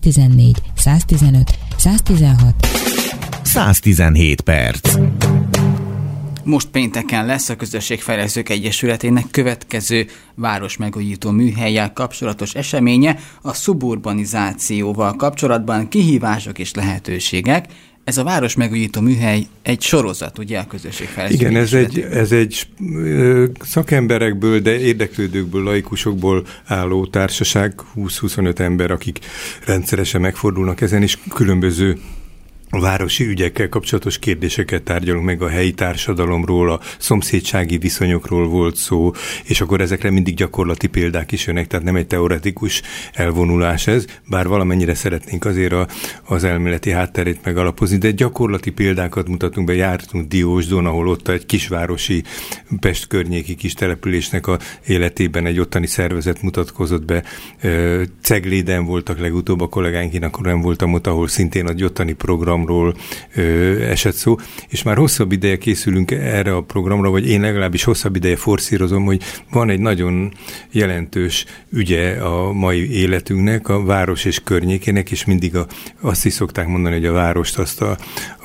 114, 115, 116, 117 perc. Most pénteken lesz a Közösségfejlesztők Egyesületének következő városmegújító műhellyel kapcsolatos eseménye, a szuburbanizációval kapcsolatban kihívások és lehetőségek. Ez a városmegújító műhely egy sorozat, ugye, a Közösségfejlesztők Egyesületének? Igen, ez egy szakemberekből, de érdeklődőkből, laikusokból álló társaság, 20-25 ember, akik rendszeresen megfordulnak ezen, és különböző a városi ügyekkel kapcsolatos kérdéseket tárgyalunk meg, a helyi társadalomról, a szomszédsági viszonyokról volt szó, és akkor ezekre mindig gyakorlati példák is jönnek, tehát nem egy teoretikus elvonulás ez, bár valamennyire szeretnénk azért az elméleti hátterét megalapozni, de gyakorlati példákat mutatunk be. Jártunk Diósdon, ahol ott egy kisvárosi Pest környéki kis településnek a életében egy ottani szervezet mutatkozott be. Cegléden voltak legutóbb a kollégáink, én akkor nem voltam ott, ahol szintén egy ottani programról esett szó, és már hosszabb ideje készülünk erre a programra, vagy én legalábbis hosszabb ideje forszírozom, hogy van egy nagyon jelentős ügye a mai életünknek, a város és környékének, és mindig azt is szokták mondani, hogy a várost azt a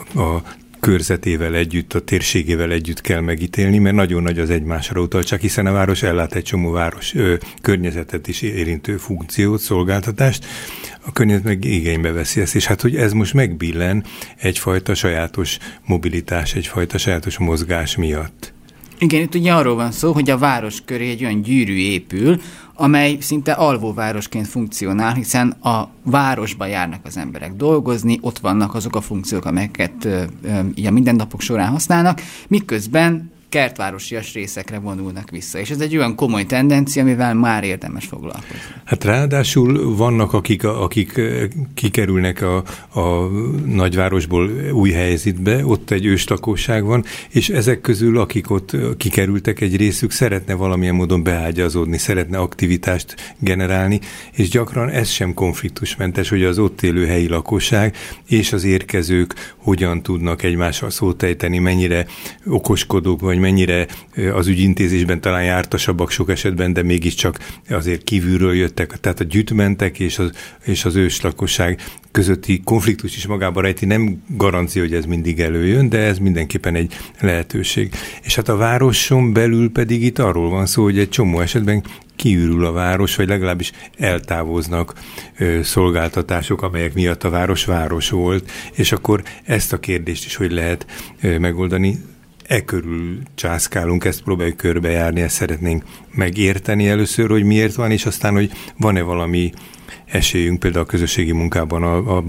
körzetével együtt, a térségével együtt kell megítélni, mert nagyon nagy az egymásra utaltság, hiszen a város ellát egy csomó város környezetet is érintő funkciót, szolgáltatást, a környezet meg igénybe veszi ezt, és hát, hogy ez most megbillen egyfajta sajátos mobilitás, egyfajta sajátos mozgás miatt. Igen, itt ugye arról van szó, hogy a város köré egy olyan gyűrű épül, amely szinte alvóvárosként funkcionál, hiszen a városba járnak az emberek dolgozni, ott vannak azok a funkciók, amelyeket a mindennapok során használnak, miközben kertvárosias részekre vonulnak vissza. És ez egy olyan komoly tendencia, amivel már érdemes foglalkozni. Hát ráadásul vannak, akik kikerülnek a nagyvárosból új helyzetbe, ott egy őslakosság van, és ezek közül, akik ott kikerültek, egy részük szeretne valamilyen módon beágyazódni, szeretne aktivitást generálni, és gyakran ez sem konfliktusmentes, hogy az ott élő helyi lakosság és az érkezők hogyan tudnak egymással szót ejteni, mennyire okoskodók, vagy mennyire az ügyintézésben talán jártasabbak sok esetben, de mégiscsak azért kívülről jöttek, tehát a gyűjtmentek és az őslakosság közötti konfliktus is magában rejti, nem garancia, hogy ez mindig előjön, de ez mindenképpen egy lehetőség. És hát a városon belül pedig itt arról van szó, hogy egy csomó esetben kiürül a város, vagy legalábbis eltávoznak szolgáltatások, amelyek miatt a város volt, és akkor ezt a kérdést is hogy lehet megoldani. Körül császkálunk, ezt próbáljuk körbejárni, ezt szeretnénk megérteni először, hogy miért van, és aztán, hogy van-e valami esélyünk például a közösségi munkában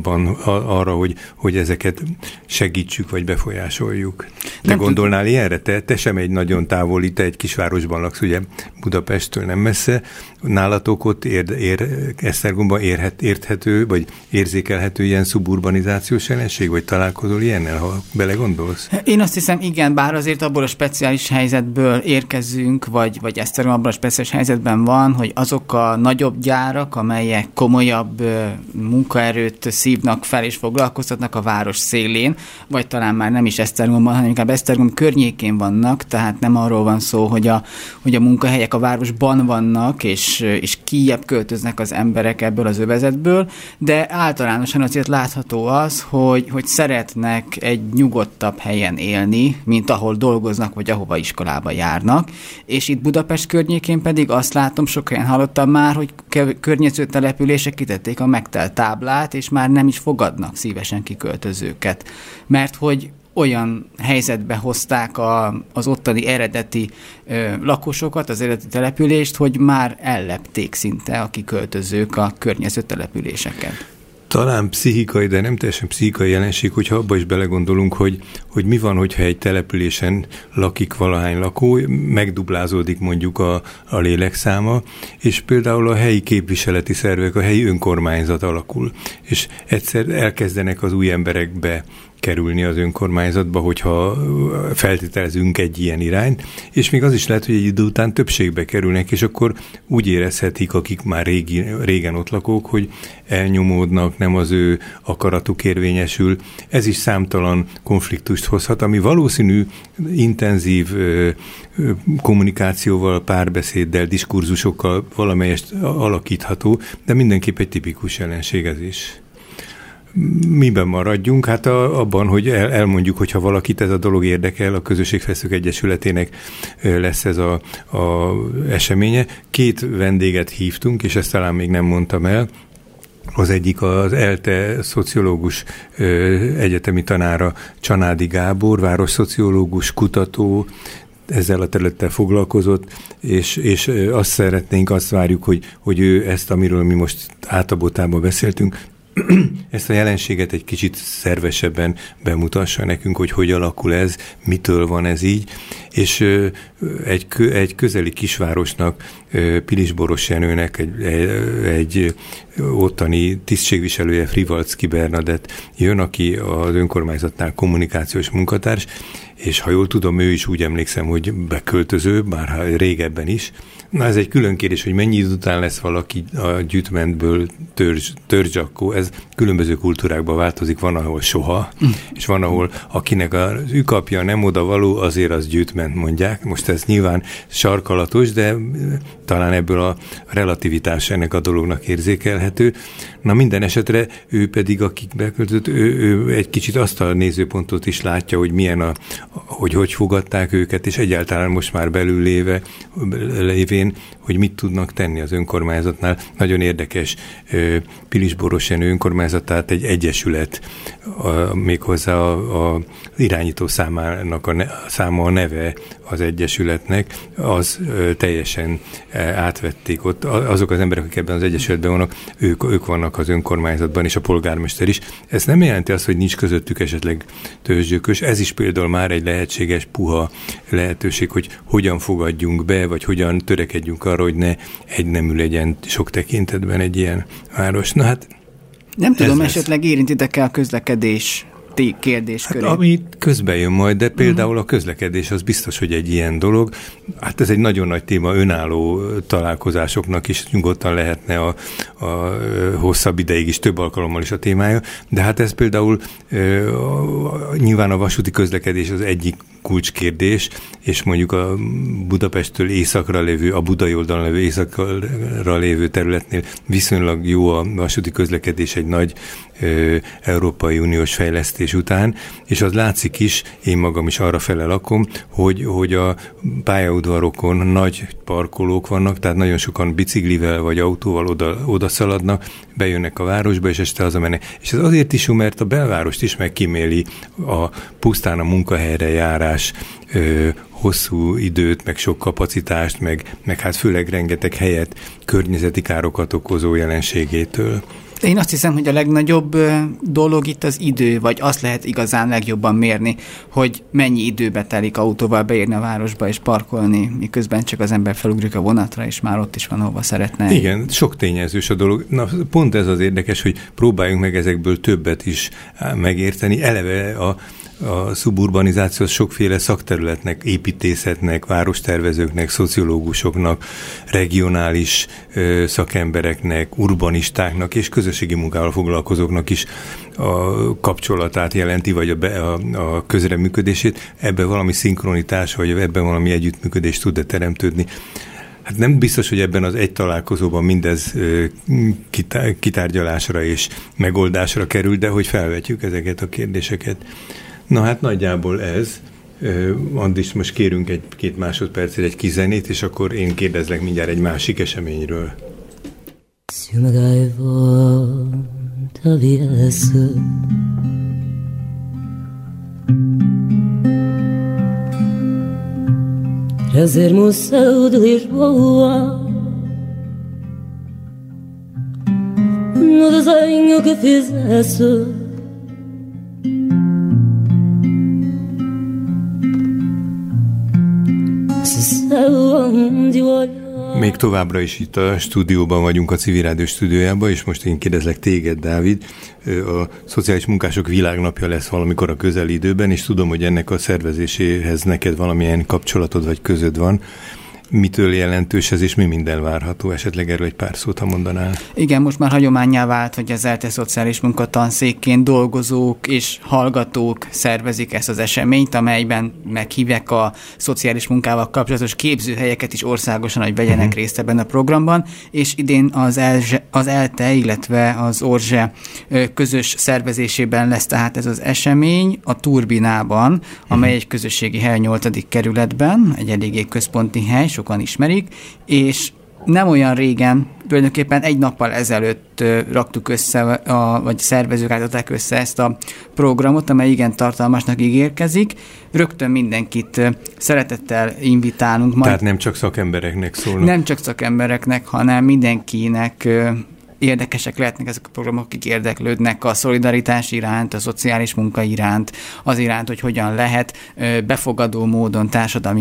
arra, hogy ezeket segítsük, vagy befolyásoljuk. Te gondolnál ilyenre? Te sem egy nagyon távoli, te egy kisvárosban laksz, ugye Budapesttől nem messze. Nálatok ott Esztergomban érthető, vagy érzékelhető ilyen szuburbanizációs jelenség, vagy találkozol ilyennel, ha belegondolsz? Én azt hiszem, igen, bár azért abból a speciális helyzetből érkezünk, vagy Esztergom abban a speciális helyzetben van, hogy azok a nagyobb gyárak, amelyek komolyabb munkaerőt szívnak fel és foglalkoztatnak a város szélén, vagy talán már nem is Esztergomban, hanem inkább Esztergom környékén vannak, tehát nem arról van szó, hogy a munkahelyek a városban vannak, és kijjebb költöznek az emberek ebből az övezetből, de általánosan azért látható az, hogy szeretnek egy nyugodtabb helyen élni, mint ahol dolgoznak, vagy ahova iskolába járnak, és itt Budapest környékén pedig azt látom, sok helyen hallottam már, hogy környező települések kitették a megtelt táblát, és már nem is fogadnak szívesen kiköltözőket, mert hogy olyan helyzetbe hozták az ottani eredeti lakosokat, az eredeti települést, hogy már ellepték szinte a kiköltözők a környező településeket. Talán pszichikai, de nem teljesen pszichikai jelenség, hogyha abba is belegondolunk, hogy mi van, hogyha egy településen lakik valahány lakó, megduplázódik mondjuk a lélekszáma, és például a helyi képviseleti szervek, a helyi önkormányzat alakul, és egyszer elkezdenek az új emberekbe kerülni az önkormányzatba, hogyha feltételezünk egy ilyen irányt, és még az is lehet, hogy egy idő után többségbe kerülnek, és akkor úgy érezhetik, akik már régen ott lakók, hogy elnyomódnak, nem az ő akaratuk érvényesül. Ez is számtalan konfliktust hozhat, ami valószínű intenzív kommunikációval, párbeszéddel, diskurzusokkal valamelyest alakítható, de mindenképp egy tipikus jelenség ez is. Miben maradjunk? Hát abban, hogy elmondjuk, hogyha valakit ez a dolog érdekel, a Közösségfejlesztők Egyesületének lesz ez a eseménye. 2 vendéget hívtunk, és ezt talán még nem mondtam el. Az egyik az ELTE szociológus egyetemi tanára, Csanádi Gábor, városszociológus, kutató, ezzel a területtel foglalkozott, és azt várjuk, hogy ő ezt, amiről mi most átabotában beszéltünk, ezt a jelenséget egy kicsit szervesebben bemutassa nekünk, hogy alakul ez, mitől van ez így, és egy közeli kisvárosnak, Pilisboros Jenőnek, egy ottani tisztségviselője, Frivalczky Bernadett jön, aki az önkormányzatnál kommunikációs munkatárs, és ha jól tudom, ő is úgy emlékszem, hogy beköltöző, bár régebben is. Na, ez egy külön kérdés, hogy mennyi idő után lesz valaki a gyűjtmentből törzsakkó. Ez különböző kultúrákban változik, van, ahol soha, és van, ahol akinek az ükapja nem odavaló, azért az gyűjtment mondják. Most ez nyilván sarkalatos, de talán ebből a relativitás ennek a dolognak érzékelhető. Na, minden esetre ő pedig, akik beköltött, ő egy kicsit azt a nézőpontot is látja, hogy milyen hogy fogadták őket, és egyáltalán most már belül lévén, hogy mit tudnak tenni az önkormányzatnál. Nagyon érdekes, Pilisboros Jenő önkormányzatát egy egyesület, méghozzá az irányító száma a neve az egyesületnek, az teljesen átvették ott. Azok az emberek, akik ebben az egyesületben vannak, ők vannak az önkormányzatban, és a polgármester is. Ez nem jelenti azt, hogy nincs közöttük esetleg tőzsgyökös. Ez is például már egy lehetséges puha lehetőség, hogy hogyan fogadjunk be, vagy hogyan törekedjünk arra, hogy ne egynemű legyen sok tekintetben egy ilyen város. Na hát, nem tudom, esetleg érintitek-e a közlekedés kérdéskörét? Hát, ami közben jön majd, de például a közlekedés az biztos, hogy egy ilyen dolog. Hát ez egy nagyon nagy téma, önálló találkozásoknak is nyugodtan lehetne a hosszabb ideig is, több alkalommal is a témája, de hát ez például nyilván a vasúti közlekedés az egyik kulcskérdés, és mondjuk a Budapesttől északra lévő, a budai oldalon lévő északra lévő területnél viszonylag jó a vasúti közlekedés egy nagy Európai Uniós fejlesztés után, és az látszik is, én magam is arra fele lakom, hogy a pályaudvarokon nagy parkolók vannak, tehát nagyon sokan biciklivel vagy autóval oda szaladnak, bejönnek a városba, és este hazamennek. És ez azért is jó, mert a belvárost is megkíméli pusztán a munkahelyre járás, hosszú időt, meg sok kapacitást, meg hát főleg rengeteg helyet környezeti károkat okozó jelenségétől. Én azt hiszem, hogy a legnagyobb dolog itt az idő, vagy azt lehet igazán legjobban mérni, hogy mennyi időbe telik autóval beérni a városba és parkolni, miközben csak az ember felugrik a vonatra, és már ott is van, ahova szeretne. Igen, sok tényezős a dolog. Na, pont ez az érdekes, hogy próbáljunk meg ezekből többet is megérteni. Eleve a szuburbanizáció sokféle szakterületnek, építészetnek, várostervezőknek, szociológusoknak, regionális szakembereknek, urbanistáknak és közösségi munkával foglalkozóknak is a kapcsolatát jelenti, vagy a közreműködését. Ebben valami szinkronitás, vagy ebben valami együttműködés tud-e teremtődni. Hát nem biztos, hogy ebben az egy találkozóban mindez kitárgyalásra és megoldásra kerül, de hogy felvetjük ezeket a kérdéseket. Na hát nagyjából ez. Andis, most kérünk egy-két másodpercet egy kis zenét, és akkor én kérdezlek mindjárt egy másik eseményről. Se uma gaivota viesse trazer-me o céu de Lisboa, no desenho que fizesse, esse céu onde eu olhar Még továbbra is itt a stúdióban vagyunk, a Civil Rádió stúdiójában, és most én kérdezlek téged, Dávid. A Szociális Munkások Világnapja lesz valamikor a közeli időben, és tudom, hogy ennek a szervezéséhez neked valamilyen kapcsolatod vagy közöd van. Mitől jelentős ez, és mi minden várható? Esetleg erről egy pár szót, ha mondanál. Igen, most már hagyománnyá vált, hogy az ELTE szociális munkatanszékként dolgozók és hallgatók szervezik ezt az eseményt, amelyben meghívják a szociális munkával kapcsolatos képzőhelyeket is országosan, hogy vegyenek részt ebben a programban, és idén az ELTE, illetve az ORZSE közös szervezésében lesz tehát ez az esemény a Turbinában, amely egy közösségi hely a 8. kerületben, egy eléggé központi hely, sokan ismerik, és nem olyan régen, tulajdonképpen egy nappal ezelőtt raktuk össze, vagy szervezők állították össze ezt a programot, amely igen tartalmasnak ígérkezik. Rögtön mindenkit szeretettel invitálunk. Tehát nem csak szakembereknek szólnak? Nem csak szakembereknek, hanem mindenkinek érdekesek lehetnek ezek a programok, akik érdeklődnek a szolidaritás iránt, a szociális munka iránt, az iránt, hogy hogyan lehet befogadó módon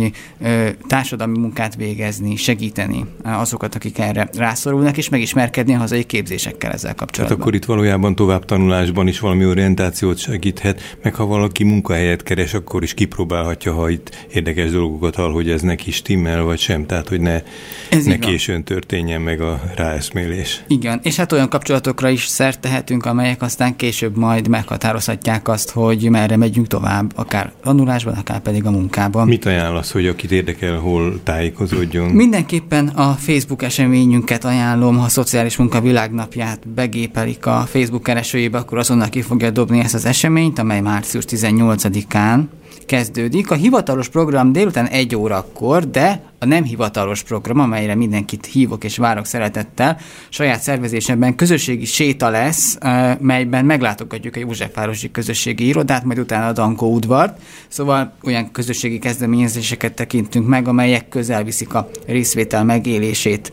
társadalmi munkát végezni, segíteni azokat, akik erre rászorulnak, és megismerkedni a hazai képzésekkel ezzel kapcsolatban. Tehát akkor itt valójában továbbtanulásban is valami orientációt segíthet, meg ha valaki munkahelyet keres, akkor is kipróbálhatja, ha itt érdekes dolgokat hall, hogy ez neki stimmel, vagy sem, tehát hogy ne későn történjen meg a ráeszmélés. Igen. És hát olyan kapcsolatokra is szert tehetünk, amelyek aztán később majd meghatározhatják azt, hogy merre megyünk tovább, akár tanulásban, akár pedig a munkában. Mit ajánlasz, hogy akit érdekel, hol tájékozódjon? Mindenképpen a Facebook eseményünket ajánlom, ha a Szociális Munka Világnapját begépelik a Facebook keresőjébe, akkor azonnal ki fogja dobni ezt az eseményt, amely március 18-án kezdődik. A hivatalos program délután 1 órakor, de a nem hivatalos program, amelyre mindenkit hívok és várok szeretettel, saját szervezésemben közösségi séta lesz, melyben meglátogatjuk a Józsefvárosi Közösségi Irodát, majd utána a Dankó udvart. Szóval olyan közösségi kezdeményezéseket tekintünk meg, amelyek közel viszik a részvétel megélését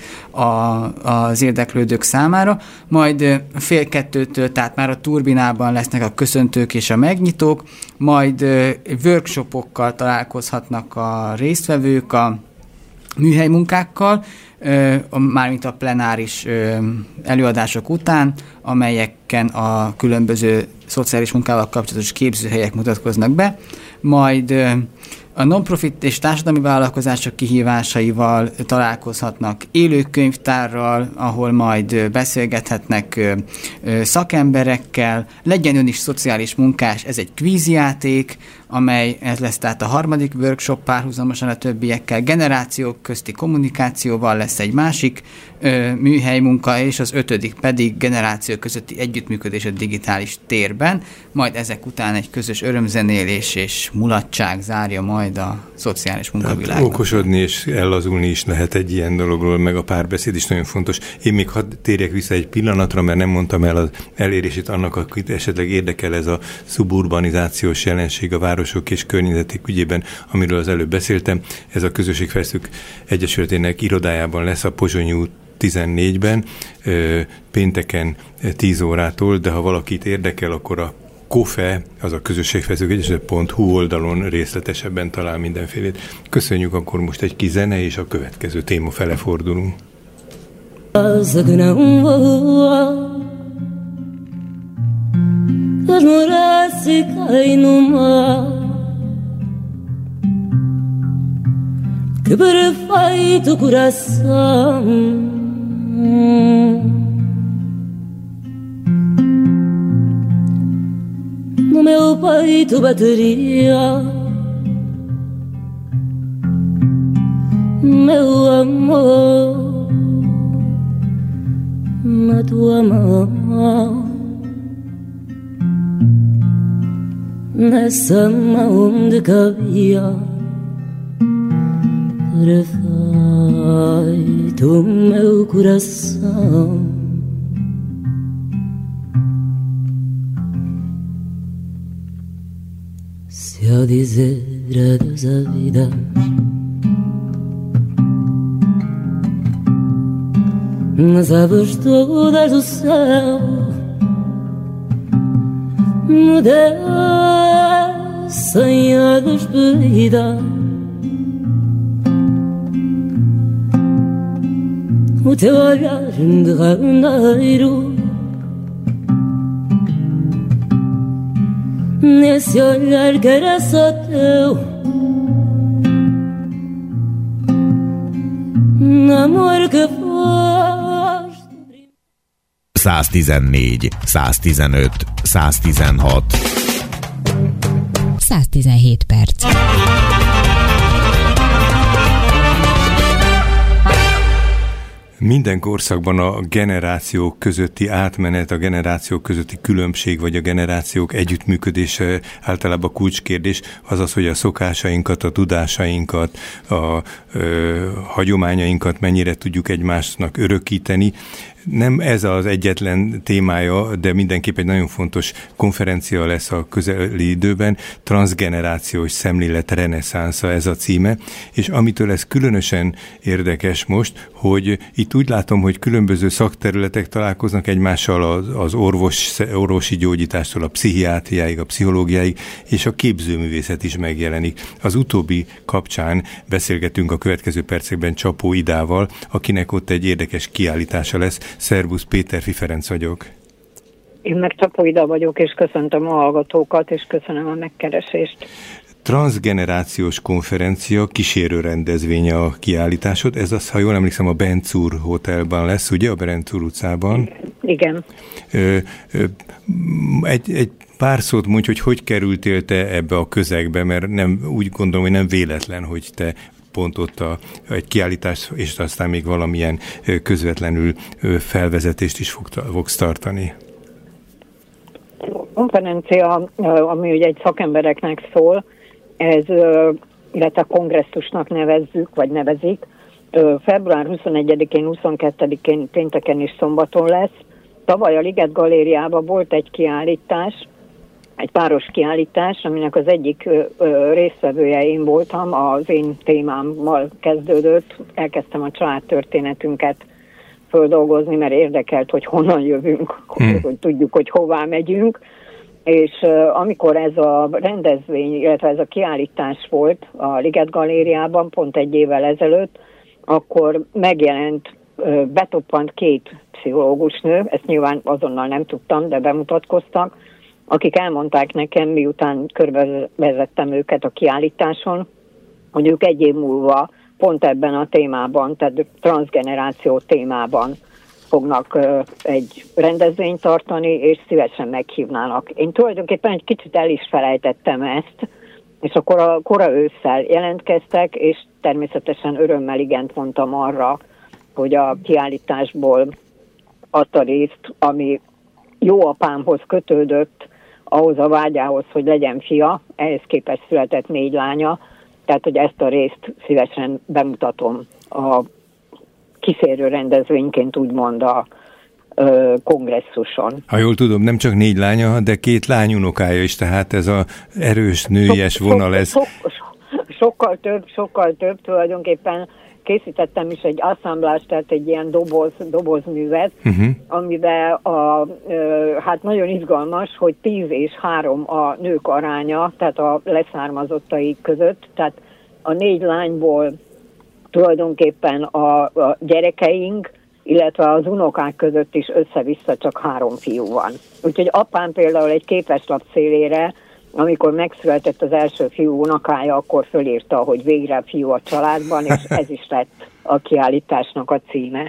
az érdeklődők számára. Majd 1:30-től, tehát már a Turbinában lesznek a köszöntők és a megnyitók, majd workshopokkal találkozhatnak a résztvevők, a műhelymunkákkal, mármint a plenáris előadások után, amelyeken a különböző szociális munkával kapcsolatos képzőhelyek mutatkoznak be, majd a non-profit és társadalmi vállalkozások kihívásaival találkozhatnak, élő könyvtárral, ahol majd beszélgethetnek szakemberekkel, legyen ön is szociális munkás, ez egy kvízjáték, ez lesz tehát a 3. workshop párhuzamosan a többiekkel, generációk közti kommunikációval lesz egy másik műhelymunka, és az 5. pedig generációk közötti együttműködés a digitális térben, majd ezek után egy közös örömzenélés és mulatság zárja majd a szociális munkavilágot. Okosodni és ellazulni is lehet egy ilyen dologról, meg a párbeszéd is nagyon fontos. Én még hadd térjek vissza egy pillanatra, mert nem mondtam el az elérését annak, akit esetleg érdekel ez a szuburbanizációs jelenség a városok és környezetek ügyében, amiről az előbb beszéltem. Ez a Közösségfejlesztők Egyesületének irodájában lesz a Pozsonyi út 14-ben, pénteken 10 órától, de ha valakit érdekel, akkor a KOFE, az a közösségfejlesztők.hu oldalon részletesebben talál mindenfélét. Köszönjük, akkor most egy kis zene, és a következő téma fele fordulunk. Que perfeito coração, no meu peito bateria, meu amor, na tua mão, nessa mão onde cabia perfeito meu coração. Se ao dizer adeus à vida nas aves todas do céu me dessem a despedida, o teu olhar de randeiro. Nesse olhar que era só teu, amor que foste. 114, 115, 116. 117 perc. Minden korszakban a generációk közötti átmenet, a generációk közötti különbség, vagy a generációk együttműködése általában kulcskérdés, azaz, hogy a szokásainkat, a tudásainkat, a hagyományainkat mennyire tudjuk egymásnak örökíteni. Nem ez az egyetlen témája, de mindenképp egy nagyon fontos konferencia lesz a közeli időben. Transgenerációs szemlélet reneszánsza ez a címe, és amitől ez különösen érdekes most, hogy itt úgy látom, hogy különböző szakterületek találkoznak egymással, az orvosi gyógyítástól a pszichiátriáig, a pszichológiáig, és a képzőművészet is megjelenik. Az utóbbi kapcsán beszélgetünk a következő percekben Csapó Idával, akinek ott egy érdekes kiállítása lesz. Szervusz, Péterfi Ferenc vagyok. Én meg Csapó Ida vagyok, és köszöntöm a hallgatókat, és köszönöm a megkeresést. Transgenerációs konferencia, kísérő rendezvénye a kiállításod. Ez az, ha jól emlékszem, a Bencúr Hotelban lesz, ugye? A Bencúr utcában. Igen. Egy pár szót mondj, hogy kerültél te ebbe a közegbe, mert nem, úgy gondolom, hogy nem véletlen, hogy te pont ott egy kiállítás, és aztán még valamilyen közvetlenül felvezetést is fogsz tartani. A konferencia, ami ugye egy szakembereknek szól, ez, illetve kongresszusnak nevezzük, vagy nevezik, február 21-én, 22-én, pénteken és szombaton lesz. Tavaly a Liget Galériában volt egy kiállítás, egy páros kiállítás, aminek az egyik résztvevője én voltam, az én témámmal kezdődött. Elkezdtem a családtörténetünket földolgozni, mert érdekelt, hogy honnan jövünk, hogy tudjuk, hogy hová megyünk. És amikor ez a rendezvény, illetve ez a kiállítás volt a Liget Galériában pont egy évvel ezelőtt, akkor megjelent, betoppant két pszichológusnő, ezt nyilván azonnal nem tudtam, de bemutatkoztak, akik elmondták nekem, miután körbevezettem őket a kiállításon, hogy ők egy év múlva pont ebben a témában, tehát transgeneráció témában fognak egy rendezvényt tartani, és szívesen meghívnának. Én tulajdonképpen egy kicsit el is felejtettem ezt, és akkor a kora ősszel jelentkeztek, és természetesen örömmel igent mondtam arra, hogy a kiállításból azt a részt, ami jó apámhoz kötődött, ahhoz a vágyához, hogy legyen fia, ehhez képest született 4 lánya, tehát hogy ezt a részt szívesen bemutatom a kísérő rendezvényként, úgymond a kongresszuson. Ha jól tudom, nem csak 4 lánya, de 2 lányunokája is, tehát ez a erős nőies vonal ez. Sokkal több tulajdonképpen. Készítettem is egy assemblást, tehát egy ilyen dobozművet, amiben hát nagyon izgalmas, hogy 10 és 3 a nők aránya, tehát a leszármazottai között, tehát a 4 lányból tulajdonképpen a gyerekeink, illetve az unokák között is össze-vissza csak 3 fiú van. Úgyhogy apám például egy képeslap szélére, amikor megszületett az első fiú unokája, akkor fölírta, hogy végre fiú a családban, és ez is lett a kiállításnak a címe.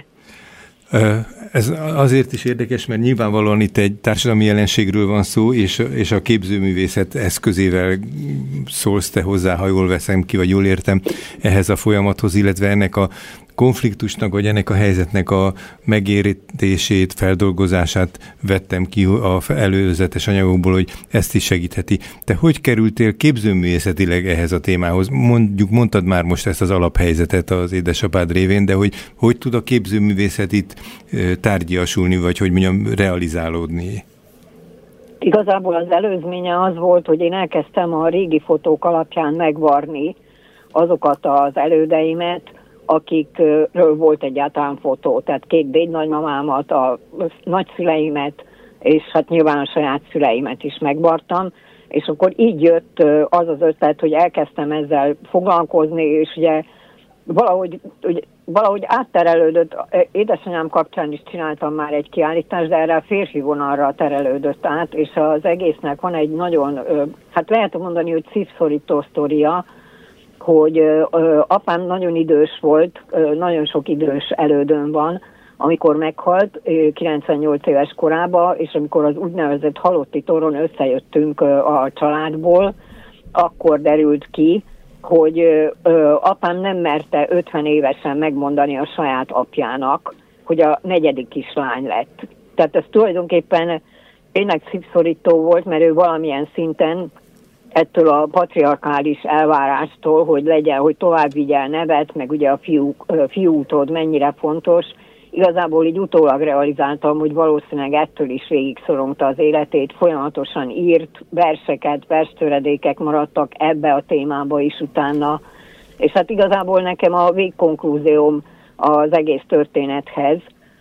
Ez azért is érdekes, mert nyilvánvalóan itt egy társadalmi jelenségről van szó, és a képzőművészet eszközével szólsz te hozzá, ha jól veszem ki, vagy jól értem, ehhez a folyamathoz, illetve ennek a konfliktusnak, vagy ennek a helyzetnek a megértését, feldolgozását vettem ki az előzetes anyagokból, hogy ezt is segítheti. Te hogy kerültél képzőművészetileg ehhez a témához? Mondtad már most ezt az alaphelyzetet az édesapád révén, de hogy tud a képzőművészet itt tárgyiasulni, vagy hogy mondjam, realizálódni? Igazából az előzménye az volt, hogy én elkezdtem a régi fotók alapján megvarni azokat az elődeimet, akikről volt egyáltalán fotó, tehát 2 dédnagymamámat, a nagyszüleimet, és hát nyilván a saját szüleimet is megvartam, és akkor így jött az az ötlet, hogy elkezdtem ezzel foglalkozni, és ugye valahogy ugye valahogy átterelődött, édesanyám kapcsán is csináltam már egy kiállítást, de erre a férfi vonalra terelődött át, és az egésznek van egy nagyon, hát lehet mondani, hogy szívszorító sztoria, hogy apám nagyon idős volt, nagyon sok idős elődön van, amikor meghalt 98 éves korában, és amikor az úgynevezett halotti toron összejöttünk a családból, akkor derült ki, hogy apám nem merte 50 évesen megmondani a saját apjának, hogy a 4. kislány lett. Tehát ez tulajdonképpen tényleg szívszorító volt, mert ő valamilyen szinten ettől a patriarkális elvárástól, hogy legyen, hogy tovább vigye nevet, meg ugye a fiútod mennyire fontos, igazából így utólag realizáltam, hogy valószínűleg ettől is végig szorongta az életét, folyamatosan írt verseket, verstöredékek maradtak ebbe a témába is utána, és hát igazából nekem a végkonklúzióm az egész történethez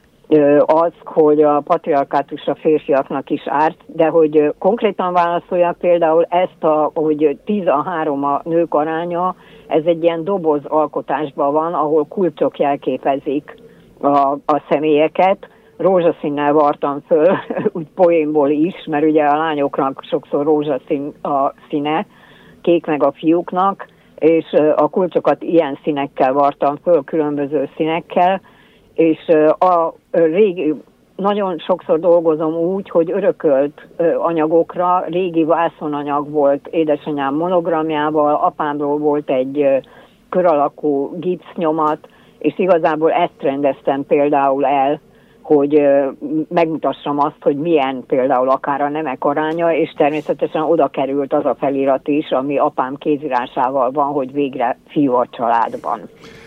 az, hogy a patriarkátus a férfiaknak is árt, de hogy konkrétan válaszoljak például ezt, hogy 10-3 a nők aránya, ez egy ilyen doboz alkotásban van, ahol kulcsok jelképezik a személyeket. Rózsaszínnel vartam föl, úgy poénból is, mert ugye a lányoknak sokszor rózsaszín a színe, kék meg a fiúknak, és a kulcsokat ilyen színekkel vartam föl, különböző színekkel, és a régi, nagyon sokszor dolgozom úgy, hogy örökölt anyagokra, régi vászonanyag volt édesanyám monogramjával, apámról volt egy kör alakú gipsznyomat, és igazából ezt rendeztem például el, hogy megmutassam azt, hogy milyen például akár a nemek aránya, és természetesen oda került az a felirat is, ami apám kézírásával van, hogy végre fiú a családban.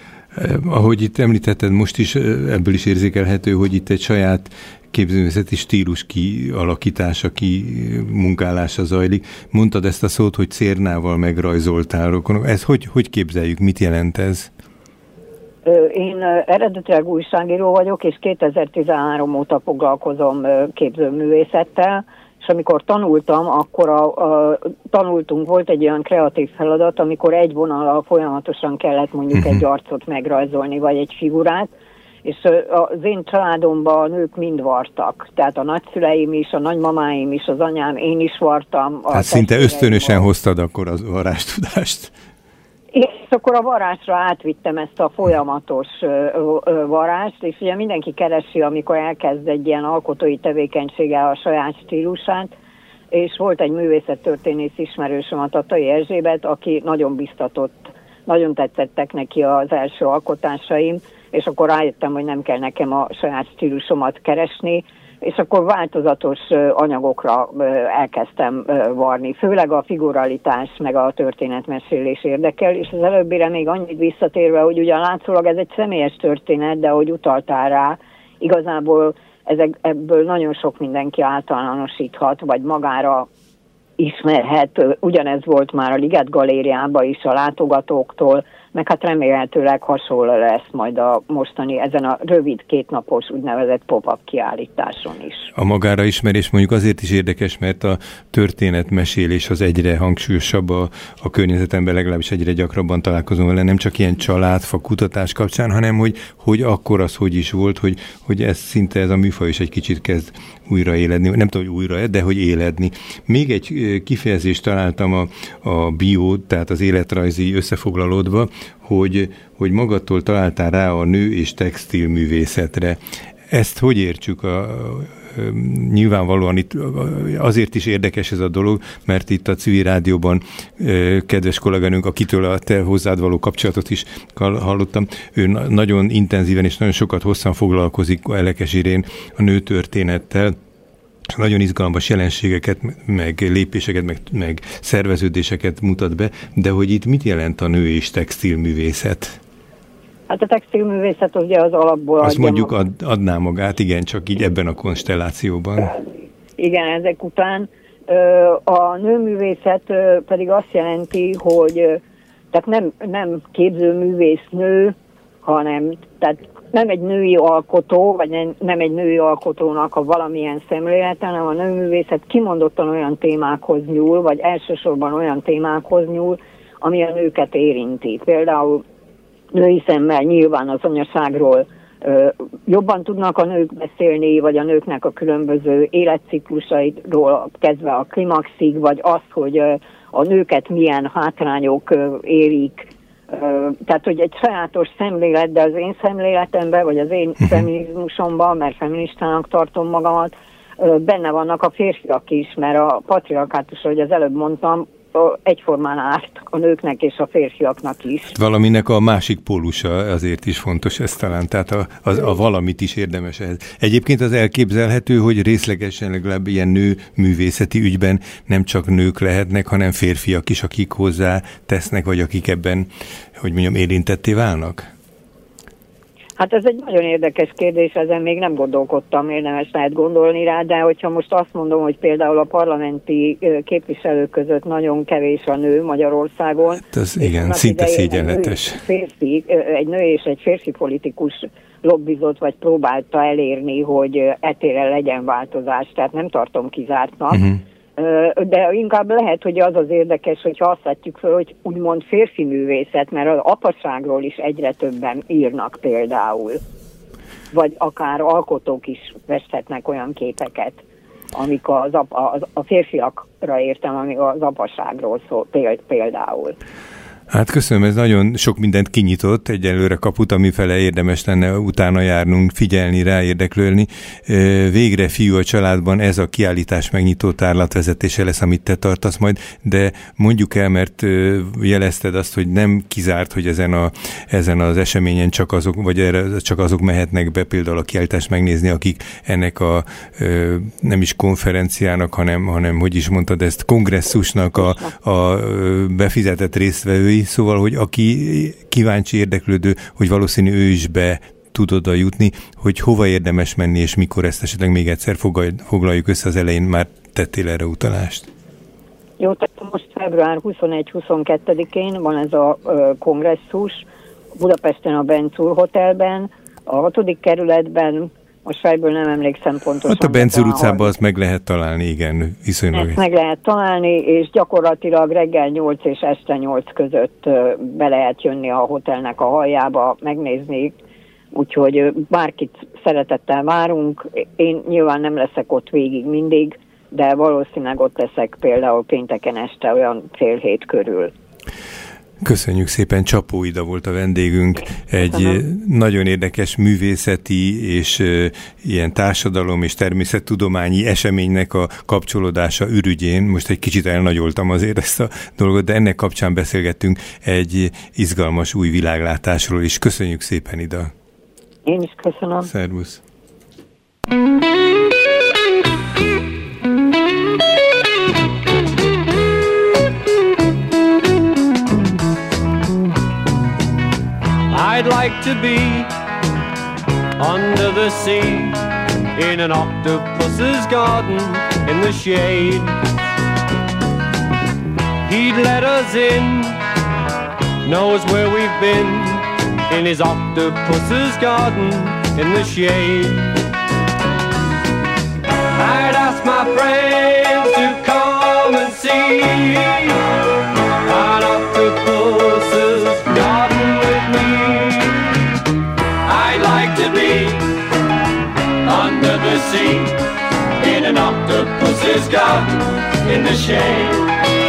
Ahogy itt említetted, most is ebből is érzékelhető, hogy itt egy saját képzőművészeti stílus kialakítása, munkálása zajlik. Mondtad ezt a szót, hogy cérnával megrajzoltál rokonok. Ez hogy képzeljük, mit jelent ez? Én eredetileg újságíró vagyok, és 2013 óta foglalkozom képzőművészettel, és amikor tanultam, akkor tanultunk, volt egy olyan kreatív feladat, amikor egy vonallal folyamatosan kellett mondjuk egy arcot megrajzolni, vagy egy figurát, és az én családomban a nők mind vartak. Tehát a nagyszüleim is, a nagymamáim is, az anyám, én is vartam. Hát szinte ösztönösen hoztad akkor az varástudást. És akkor a varásra átvittem ezt a folyamatos varást, és ugye mindenki keresi, amikor elkezd egy ilyen alkotói tevékenységgel a saját stílusát, és volt egy művészettörténész ismerősöm, a Tatai Erzsébet, aki nagyon biztatott, nagyon tetszettek neki az első alkotásaim, és akkor rájöttem, hogy nem kell nekem a saját stílusomat keresni, és akkor változatos anyagokra elkezdtem varni. Főleg a figuralitás, meg a történetmesélés érdekel, és az előbbire még annyit visszatérve, hogy ugyan látszólag ez egy személyes történet, de ahogy utaltál rá, igazából ebből nagyon sok mindenki általánosíthat, vagy magára ismerhet. Ugyanez volt már a Liget Galériában is a látogatóktól, meg hát remélhetőleg hasonló lesz majd a mostani, ezen a rövid 2 napos úgynevezett pop-up kiállításon is. A magára ismerés mondjuk azért is érdekes, mert a történetmesélés az egyre hangsúlyosabb a környezetemben, legalábbis egyre gyakrabban találkozom vele, nem csak ilyen családfa kutatás kapcsán, hanem hogy akkor az hogy is volt, hogy szinte ez a műfaj is egy kicsit kezd újra éledni, nem tudom, hogy újra, de hogy éledni. Még egy kifejezést találtam a bio, tehát az életrajzi összefoglalódva, hogy magadtól találtál rá a nő- és textilművészetre. Ezt hogy értsük? Nyilvánvalóan itt azért is érdekes ez a dolog, mert itt a civil rádióban kedves kolléganőnk, akitől a te hozzád való kapcsolatot is hallottam, ő nagyon intenzíven és nagyon sokat hosszan foglalkozik Elekes Irén a nőtörténettel, nagyon izgalmas jelenségeket, meg lépéseket, meg szerveződéseket mutat be, de hogy itt mit jelent a nő- és textilművészet? Hát a textilművészet ugye az alapból azt mondjuk adná magát, igen, csak így ebben a konstellációban. Igen, ezek után. A nőművészet pedig azt jelenti, hogy tehát nem képzőművésznő, hanem tehát nem egy női alkotó, vagy nem egy női alkotónak a valamilyen szemlélete, hanem a nőművészet kimondottan olyan témákhoz nyúl, vagy elsősorban olyan témákhoz nyúl, ami a nőket érinti. Például női szemmel nyilván az anyaságról jobban tudnak a nők beszélni, vagy a nőknek a különböző életciklusaitról kezdve a klimaxig, vagy az, hogy a nőket milyen hátrányok érik. Tehát, hogy egy sajátos szemlélet, de az én szemléletemben, vagy az én feminizmusomban, mert feministának tartom magamat, benne vannak a férfiak is, mert a patriarkátus, ahogy az előbb mondtam, egyformán árt a nőknek és a férfiaknak is. Valaminek a másik pólusa azért is fontos ez talán, tehát a valamit is érdemes ehhez. Egyébként az elképzelhető, hogy részlegesen legalább ilyen nő művészeti ügyben nem csak nők lehetnek, hanem férfiak is, akik hozzá tesznek, vagy akik ebben, hogy mondjam, érintetté válnak? Hát ez egy nagyon érdekes kérdés, ezen még nem gondolkodtam, érdemes lehet gondolni rá, de hogyha most azt mondom, hogy például a parlamenti képviselők között nagyon kevés a nő Magyarországon. Hát az igen, szinte szégyenletes. Egy nő és egy férfi politikus lobbizott, vagy próbálta elérni, hogy etéren legyen változás, tehát nem tartom kizártnak. De inkább lehet, hogy az az érdekes, hogyha azt vetjük fel, hogy úgymond férfi művészet, mert az apaságról is egyre többen írnak például. Vagy akár alkotók is festhetnek olyan képeket, amik a férfiakra értem, amik az apaságról szól például. Hát köszönöm, ez nagyon sok mindent kinyitott, egyelőre kaput, amifele érdemes lenne utána járnunk, figyelni rá, érdeklődni. Végre Fiú a családban ez a kiállítás megnyitó tárlatvezetése lesz, amit te tartasz majd, de mondjuk el, mert jelezted azt, hogy nem kizárt, hogy ezen az eseményen csak azok mehetnek be például a kiállítást megnézni, akik ennek a nem is konferenciának, hanem hogy is mondtad ezt, kongresszusnak a befizetett résztvevői. Szóval, hogy aki kíváncsi, érdeklődő, hogy valószínű ő is be tud oda jutni, hogy hova érdemes menni, és mikor ezt esetleg még egyszer foglaljuk össze, az elején már tettél erre utalást. Jó, tehát most február 21-22-én van ez a kongresszus Budapesten a Bencúr Hotelben, a 6. kerületben, most fejből nem emlékszem pontosan. Hát a Bencúr utcában azt meg lehet találni, igen, viszonylag. Ezt meg lehet találni, és gyakorlatilag reggel 8 és este 8 között be lehet jönni a hotelnek a halljába, megnézni, úgyhogy bárkit szeretettel várunk. Én nyilván nem leszek ott végig mindig, de valószínűleg ott leszek például pénteken este olyan 6:30 körül. Köszönjük szépen, Csapó Ida volt a vendégünk, egy nagyon érdekes művészeti és ilyen társadalom és természettudományi eseménynek a kapcsolódása ürügyén. Most egy kicsit elnagyoltam azért ezt a dolgot, de ennek kapcsán beszélgettünk egy izgalmas új világlátásról is. Köszönjük szépen, Ida! Én is köszönöm. Szervusz! I'd like to be under the sea in an octopus's garden in the shade. He'd let us in, knows where we've been in his octopus's garden in the shade. I'd ask my friends to come and see an octopus's garden with me. I'd like to be under the sea in an octopus's garden in the shade.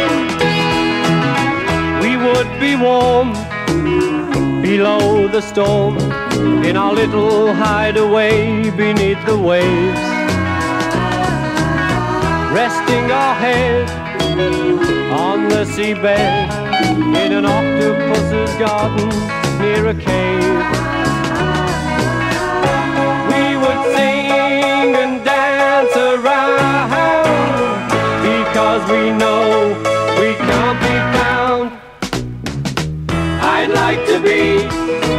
We would be warm below the storm in our little hideaway beneath the waves, resting our head on the seabed in an octopus's garden near a cave. We would sing and dance around because we know we can't be found. I'd like to be